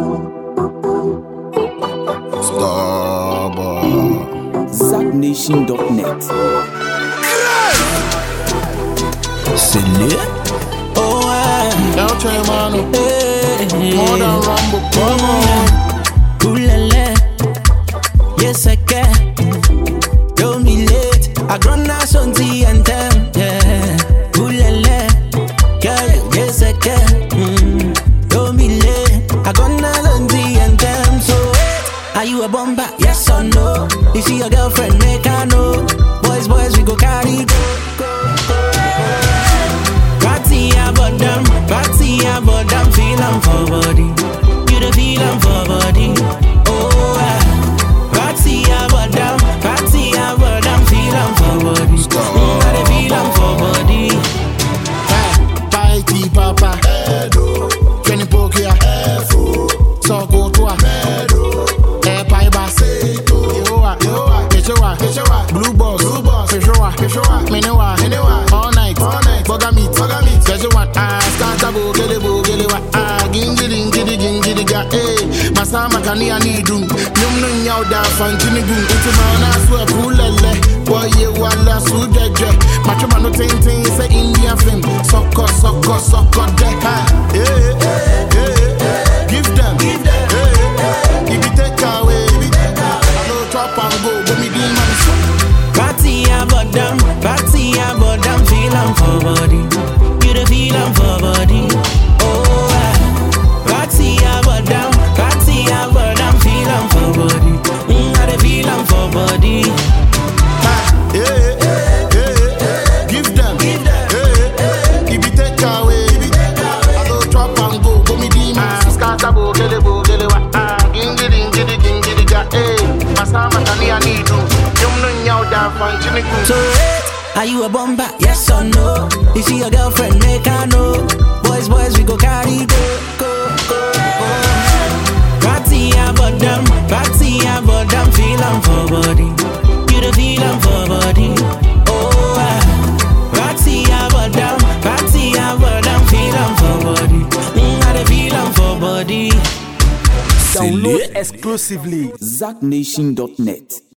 ZachNation.net. C'est lit. Oh ouais. Yo, Mano. More than Rambo. Come on. Coolele. Yes, I can. Don't be late. I grown us on the anthem. Yeah. Coolele. Yes, I can. Don't be late. I grown us on the anthem. So, are you a bomber? Yes or no? Is she your girlfriend? Make her know. Boys, we go carry go. Party about them, feel them for body. You the feel them for body. Oh, party about them, feel them for body. I the feel them for body. Party papa, Kenny Pokia, so go to a pie bass, blue balls, Menewa, all night, Boga meat, there's one, Scantabo, Gelewa, Gingidi, Masama Kania Nidum, Num Yauda, Fantinigun, it's a man as well, Pulele, boy, you wala Sudeje, Matrimano Tainting, say Indian film, Soko, give them, if you take away, I know trap and go, but me do man. Party about them, feel them for body. You the feel them for body. Oh, party about them, feel them for body. I the feel them for body. Give them, if you take away, I know trap and go, but me do man. Scantabo, Gelewa, Gingidi, Masama Kania Nidu. So wait, are you a bomber? Yes or no? Is she your girlfriend? Make her know. Boys, we go carry go. Party about them, feel them for body. You the feel them for body. Oh, party about them, feel them for body. I the feel them for body. Download exclusively ZachNation.net.